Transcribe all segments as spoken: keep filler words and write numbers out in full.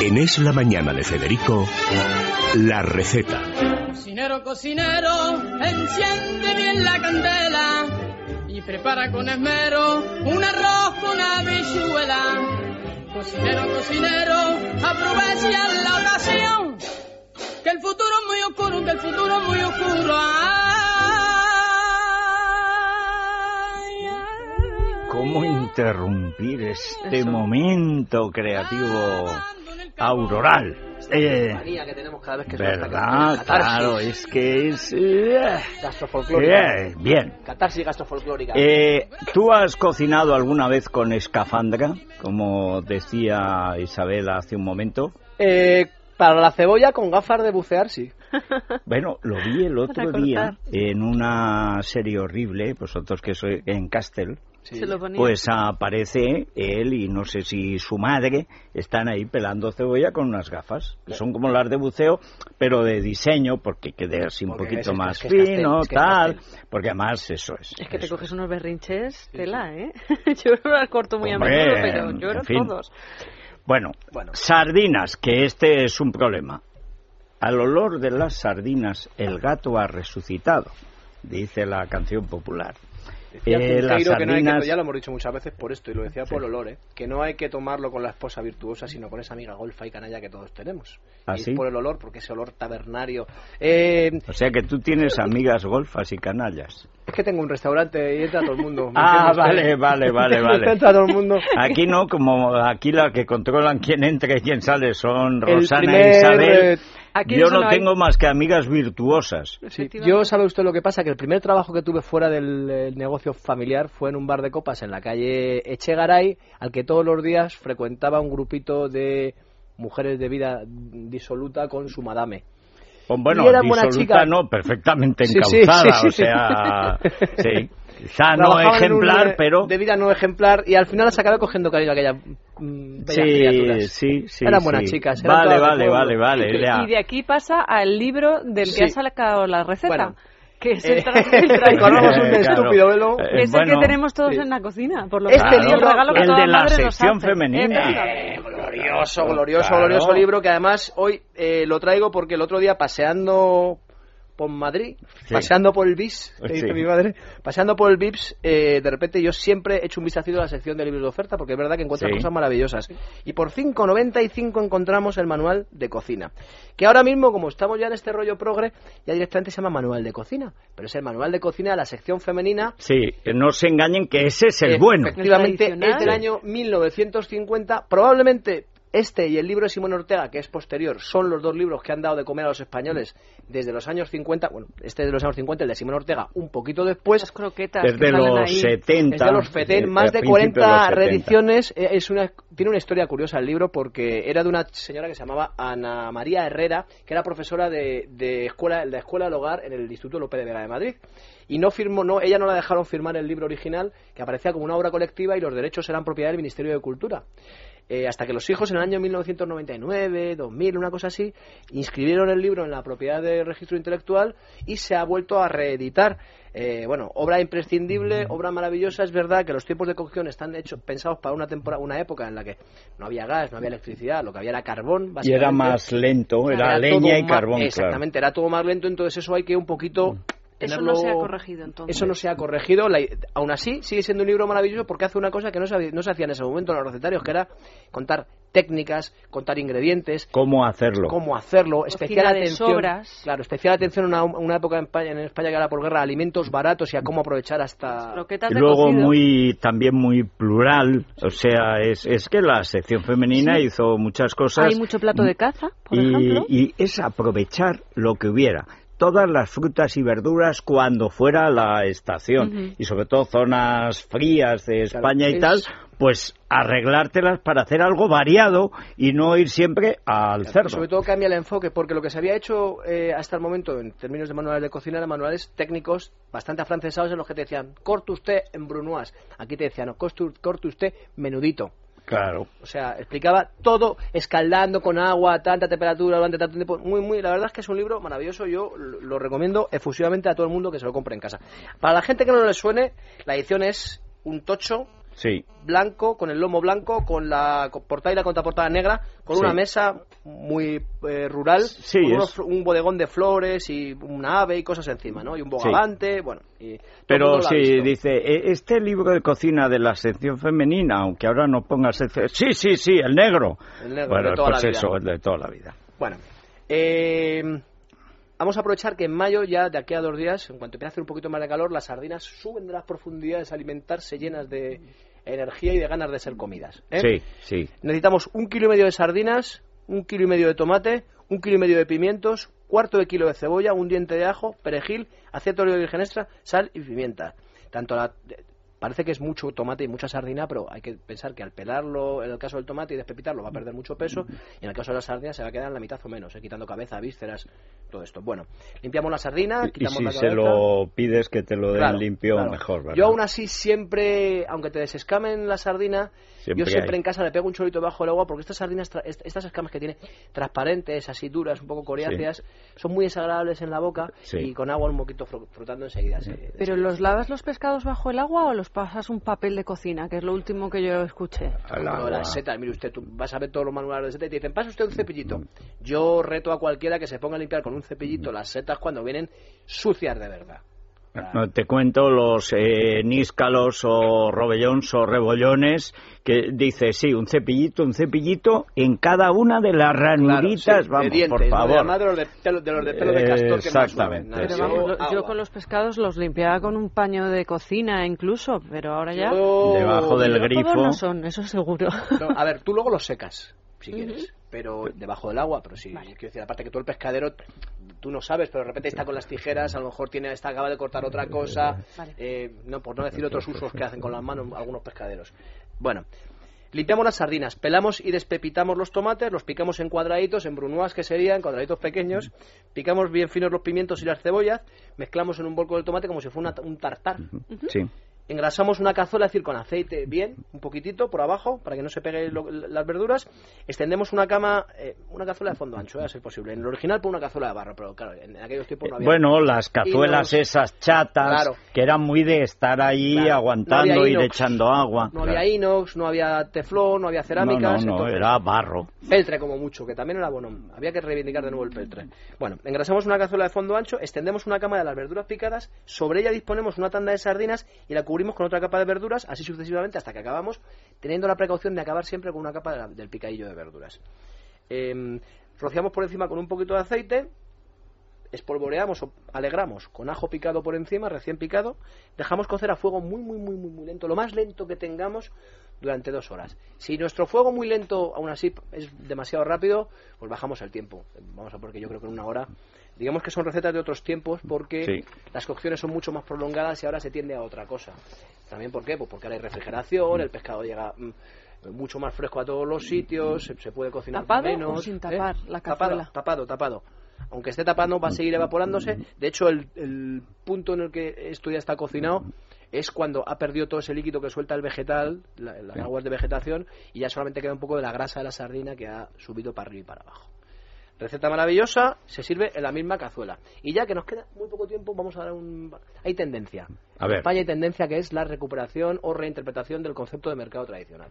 En Es la Mañana de Federico, la receta. Cocinero, cocinero, enciende bien la candela y prepara con esmero un arroz con habichuela. Cocinero, cocinero, aprovecha la ocasión, que el futuro es muy oscuro, que el futuro es muy oscuro. Ay, ay, ¿Cómo interrumpir este Eso. momento creativo auroral? Eh, Manía que tenemos cada vez que ¿Verdad? suelta Claro, es que es... eh, gastrofolclórica. eh, bien. Catarsis gastrofolclórica. Eh, ¿Tú has cocinado alguna vez con escafandra, como decía Isabel hace un momento? Eh, para la cebolla con gafas de bucear, sí. Bueno, lo vi el otro Para día cortar. en una serie horrible, vosotros que sois en Castel. Sí. Se lo ponía. Pues aparece él y no sé si su madre están ahí pelando cebolla con unas gafas, que son como las de buceo, pero de diseño, porque quede así un Porque poquito es- más es que es fino, Castel, es que es tal, Castel. porque además eso es. Es que te eso coges es. unos berrinches, tela, ¿eh? Yo no las corto muy Hombre, a menudo, pero yo en no fin. todos. Bueno, Bueno. sardinas, que este es un problema. Al olor de las sardinas, el gato ha resucitado, dice la canción popular. Decía Eh, las Junqueiro que no hay que, sardinas... ya lo hemos dicho muchas veces por esto, y lo decía por el olor, ¿eh? Que no hay que tomarlo con la esposa virtuosa, sino con esa amiga golfa y canalla que todos tenemos. ¿Ah, y sí? es por el olor, porque ese olor tabernario. Eh, O sea que tú tienes amigas golfas y canallas. es que tengo un restaurante y entra todo el mundo. ¿me Ah, entiendes? vale, vale, vale, vale. Entra todo el mundo. Aquí no, como aquí la que controlan quién entra y quién sale son El Rosana primer, e Isabel. eh, Aquí Yo eso no no hay. tengo más que amigas virtuosas. Sí, Efectivamente. yo sabe usted lo que pasa, que el primer trabajo que tuve fuera del eh, negocio familiar fue en un bar de copas en la calle Echegaray, al que todos los días frecuentaba un grupito de mujeres de vida disoluta con su madame. Pues bueno, Y era buena disoluta chica. no, perfectamente Sí, sí, encauzada, sí, sí, o sea, sí, quizá no Trabajaban en un, ejemplar, eh, pero de vida no ejemplar, y al final se acabó cogiendo cariño a aquella mm, bellas sí, criaturas. sí, sí. Eran sí. buenas chicas, eran Vale, todas de vale, pueblo. vale, vale, ya. Y de aquí pasa al libro del que Sí. ha sacado la receta, Bueno. que es Eh, el traje del traje. recordamos un Eh, claro. estúpido velo. Eh, Es el bueno, que tenemos todos sí. en la cocina, por lo Este menos, libro, un regalo que el toda de la madre nos sección hace. femenina. Efectivamente. Glorioso, glorioso, Claro. glorioso libro, que además hoy eh, lo traigo porque el otro día paseando por Madrid, Sí. paseando por el B I S, que dice Sí. mi madre, paseando por el B I S, eh, de repente yo siempre he hecho un vistacito a la sección de libros de oferta, porque es verdad que encuentras Sí. cosas maravillosas. Y por cinco noventa y cinco encontramos el manual de cocina, que ahora mismo, como estamos ya en este rollo progre, ya directamente se llama manual de cocina, pero es el manual de cocina de la sección femenina. Sí, que no se engañen que ese es el Eh, bueno. Efectivamente, El tradicional. es del Sí. año mil novecientos cincuenta. Probablemente este y el libro de Simón Ortega, que es posterior, son los dos libros que han dado de comer a los españoles desde los años cincuenta. Bueno, este es de los años cincuenta, el de Simón Ortega un poquito después. Las croquetas Desde que salen los ahí. setenta. Es de los Fetén, eh, más a de principios cuarenta los setenta. reediciones. eh, Es una, tiene una historia curiosa el libro, porque era de una señora que se llamaba Ana María Herrera, que era profesora de, de escuela, de la Escuela del Hogar en el Instituto Lope de Vega de Madrid. Y no firmó, no, ella no la dejaron firmar el libro original, que aparecía como una obra colectiva y los derechos eran propiedad del Ministerio de Cultura. Eh, hasta que los hijos en el año mil novecientos noventa y nueve, dos mil, una cosa así, inscribieron el libro en la propiedad del registro intelectual y se ha vuelto a reeditar. Eh, bueno, obra imprescindible, obra maravillosa. Es verdad que los tiempos de cocción están hechos, pensados para una temporada, una época en la que no había gas, no había electricidad, lo que había era carbón, Y básicamente. era más lento, era, Era leña todo y más- carbón, Exactamente, era todo más lento, entonces eso hay que un poquito... Eso tenerlo- no se ha corregido, entonces. Eso no se ha corregido. La- aún así, sigue siendo un libro maravilloso porque hace una cosa que no se, había- no se hacía en ese momento en los recetarios, que era contar técnicas, contar ingredientes, claro. ¿Cómo hacerlo? cómo hacerlo, especial de atención, sobras. claro, especial atención en una, una época en España, en España que era por guerra, a alimentos baratos y a cómo aprovechar hasta... Croquetas Y de luego cocido. muy también muy plural, o sea, es, es que la sección femenina Sí. hizo muchas cosas. Hay mucho plato de caza, por y, ejemplo. y es aprovechar lo que hubiera. Todas las frutas y verduras cuando fuera la estación. Ujú. Y sobre todo zonas frías de Claro, España y es- tal, pues arreglártelas para hacer algo variado y no ir siempre al Y cerdo. sobre todo cambia el enfoque, porque lo que se había hecho eh, hasta el momento en términos de manuales de cocina eran manuales técnicos bastante afrancesados en los que te decían corte usted en brunoise, aquí te decían no, corte corte usted menudito. Claro. O sea, explicaba todo escaldando con agua a tanta temperatura durante tanto tiempo. Muy, muy, la verdad es que es un libro maravilloso. Yo lo, lo recomiendo efusivamente a todo el mundo que se lo compre en casa. Para la gente que no le suene, la edición es un tocho. Sí. Blanco, con el lomo blanco, con la portada y la contraportada negra, con Sí. una mesa muy eh, rural, Sí, con es- unos- un bodegón de flores y una ave y cosas encima, ¿no? Y un bogavante, bueno. Y todo el Pero mundo lo ha si visto. dice, "E- este libro de cocina de la sección femenina, aunque ahora no ponga sección... Sí, sí, sí, el negro. El negro, Bueno, de toda pues la vida. eso, el de toda la vida. Bueno, eh, vamos a aprovechar que en mayo, ya de aquí a dos días, en cuanto empiece a hacer un poquito más de calor, las sardinas suben de las profundidades a alimentarse llenas de energía y de ganas de ser comidas. ¿eh? Sí, sí. Necesitamos un kilo y medio de sardinas, un kilo y medio de tomate, un kilo y medio de pimientos, cuarto de kilo de cebolla, un diente de ajo, perejil, aceite de oliva virgen extra, sal y pimienta. Tanto la... Parece que es mucho tomate y mucha sardina, pero hay que pensar que al pelarlo, en el caso del tomate y despepitarlo, va a perder mucho peso, y en el caso de la sardina se va a quedar en la mitad o menos, ¿eh? Quitando cabeza, vísceras, todo esto. Bueno, limpiamos la sardina, Y quitamos si la se cabeza. lo pides que te lo den Claro, limpio, claro. mejor, ¿verdad? Yo aún así siempre, aunque te desescamen la sardina, Siempre yo siempre hay. en casa le pego un chorrito bajo el agua porque estas sardinas, tra- est- estas escamas que tiene transparentes, así duras, un poco coriáceas, son muy desagradables en la boca Sí. y con agua un poquito fro- frotando enseguida. se- ¿Pero los lavas los pescados bajo el agua o los pasas un papel de cocina, que es lo último que yo escuché? Al Como agua. las setas, mire usted, tú vas a ver todos los manuales de setas y te dicen, pasa usted un cepillito. Yo reto a cualquiera que se ponga a limpiar con un cepillito las setas cuando vienen sucias de verdad. No, te cuento los eh, níscalos o robellones o rebollones que dice, sí, un cepillito, un cepillito en cada una de las ranuritas, Claro, sí, vamos, de dientes, por no de favor. la madre, los de pelo de, los de, pelo de Eh, castor que más exactamente. mueven. Pero Sí. vamos, lo- yo Agua. con los pescados los limpiaba con un paño de cocina incluso, pero ahora ya... Yo- Debajo del Pero grifo. todos no son, eso seguro. No, a ver, tú luego los secas, si quieres, pero debajo del agua, pero sí, quiero decir, aparte que tú el pescadero, tú no sabes, pero de repente está con las tijeras, a lo mejor tiene, está acaba de cortar otra cosa, Vale. eh, no, por no decir otros usos que hacen con las manos algunos pescaderos. Bueno, limpiamos las sardinas, pelamos y despepitamos los tomates, los picamos en cuadraditos, en brunoise que serían, cuadraditos pequeños, picamos bien finos los pimientos y las cebollas, mezclamos en un bol con el tomate como si fuera una- un tartar. Sí. Engrasamos una cazuela, es decir, con aceite bien, un poquitito por abajo, para que no se peguen lo- las verduras. Extendemos una cama, eh, una cazuela de fondo ancho, eh, a ser posible. En el original, por una cazuela de barro, pero claro, en aquellos tiempos no había. Bueno, las cazuelas inox. esas chatas, Claro. que eran muy de estar ahí Claro. No aguantando había y inox. echando agua. No había inox, no había teflón, no había No, cerámicas. no, no, entonces- era barro. Peltre como mucho, que también era bueno. Había que reivindicar de nuevo el peltre. Bueno, engrasamos una cazuela de fondo ancho, extendemos una cama de las verduras picadas, sobre ella disponemos una tanda de sardinas y la cubrimos con otra capa de verduras, así sucesivamente hasta que acabamos, teniendo la precaución de acabar siempre con una capa de la- del picadillo de verduras. Eh, rociamos por encima con un poquito de aceite, espolvoreamos o alegramos con ajo picado por encima, recién picado, dejamos cocer a fuego muy, muy, muy, muy, muy lento, lo más lento que tengamos durante dos horas. Si nuestro fuego muy lento, aún así, es demasiado rápido, pues bajamos el tiempo. Vamos a porque yo creo que en una hora, digamos que son recetas de otros tiempos porque Sí. las cocciones son mucho más prolongadas y ahora se tiende a otra cosa. ¿También por qué? Pues porque ahora hay refrigeración, el pescado llega mm, mucho más fresco a todos los sitios, se, se puede cocinar ¿Tapado menos. o sin tapar la cazuela? Tapado, tapado, tapado. Aunque esté tapando va a seguir evaporándose. De hecho, el, el punto en el que esto ya está cocinado es cuando ha perdido todo ese líquido que suelta el vegetal, la- las Sí. aguas de vegetación, y ya solamente queda un poco de la grasa de la sardina que ha subido para arriba y para abajo. Receta maravillosa, se sirve en la misma cazuela. Y ya que nos queda muy poco tiempo, vamos a dar un... Hay tendencia. A ver. En España hay tendencia que es la recuperación o reinterpretación del concepto de mercado tradicional.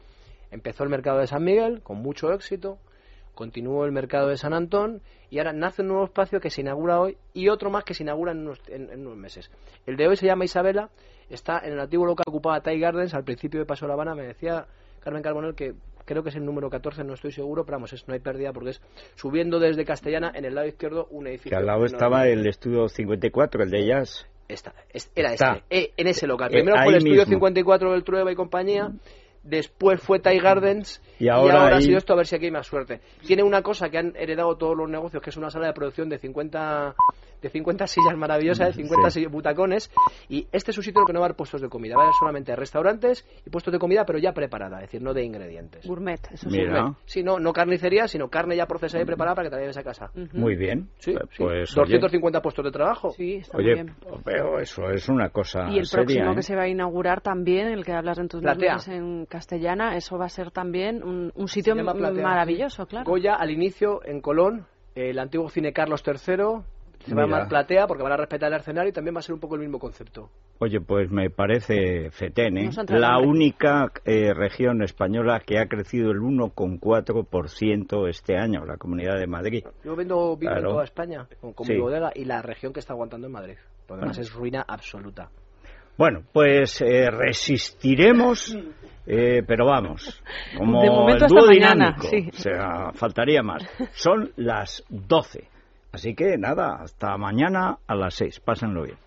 Empezó el mercado de San Miguel con mucho éxito, continuó el mercado de San Antón y ahora nace un nuevo espacio que se inaugura hoy y otro más que se inaugura en unos, en, en unos meses. El de hoy se llama Isabela, está en el antiguo local ocupado a Thai Gardens, al principio de Paso de La Habana. Me decía Carmen Carbonell que creo que es el número catorce, no estoy seguro, pero vamos, es, no hay pérdida porque es subiendo desde Castellana en el lado izquierdo un edificio. Que al lado enorme. estaba el estudio cincuenta y cuatro, el de jazz. Esta, es- era Está. este, eh, en ese local. Eh, Primero fue ahí el estudio mismo. cincuenta y cuatro del Trueba y compañía, después fue Thai Gardens Y ahora ha ahí- sido esto, a ver si aquí hay más suerte. Tiene una cosa que han heredado todos los negocios, que es una sala de producción de cincuenta de cincuenta sillas maravillosas, de cincuenta Sí. sillas- butacones, y este es un sitio en el que no va a haber puestos de comida, va a haber solamente restaurantes y puestos de comida, pero ya preparada, es decir, no de ingredientes. Gourmet, eso Mira. sí. Sí, no, no carnicería, sino carne ya procesada y preparada para que te la lleves a casa. Ujú. Muy bien. Sí, Pues, sí. oye, doscientos cincuenta puestos de trabajo. Sí, está Oye, muy bien. pero eso es una cosa Y el seria, próximo ¿eh? que se va a inaugurar también, el que hablas en tus Platea. novelas en castellana, eso va a ser también un, un sitio Se llama Platea, maravilloso, claro. Goya, al inicio, en Colón, el antiguo cine Carlos tercero, Se va a Mira. llamar Platea porque van a respetar el escenario y también va a ser un poco el mismo concepto. Oye, pues me parece fetén, ¿eh? Vamos a entrar La en- única eh, región española que ha crecido el uno coma cuatro por ciento este año, la Comunidad de Madrid. Yo vendo vino Claro. en toda España con, con Sí. mi bodega y la región que está aguantando en Madrid. Porque además Ah. es ruina absoluta. Bueno, pues eh, resistiremos, eh, pero vamos, como De momento el hasta dúo mañana, dinámico, sí. o sea, faltaría más. Son las doce, así que nada, hasta mañana a las seis, pásenlo bien.